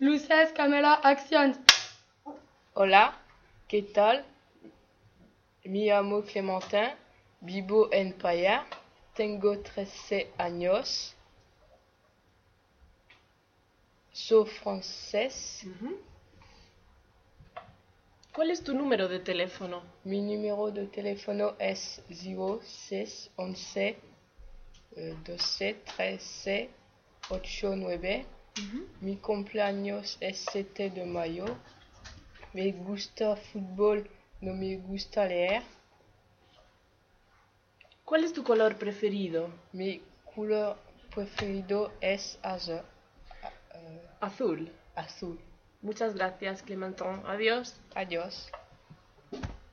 Luces, cámara, acción. Hola, ¿qué tal? Me llamo Clementin, vivo en Paya, tengo 13 años, soy francés. ¿Cuál es tu número de teléfono? Mi número de teléfono es 06 11 12 13 89. Mi cumpleaños es 7 de mayo. Me gusta fútbol, no me gusta leer. ¿Cuál es tu color preferido? Mi color preferido es azul. Azul. Azul. Muchas gracias, Clementin. Adiós. Adiós.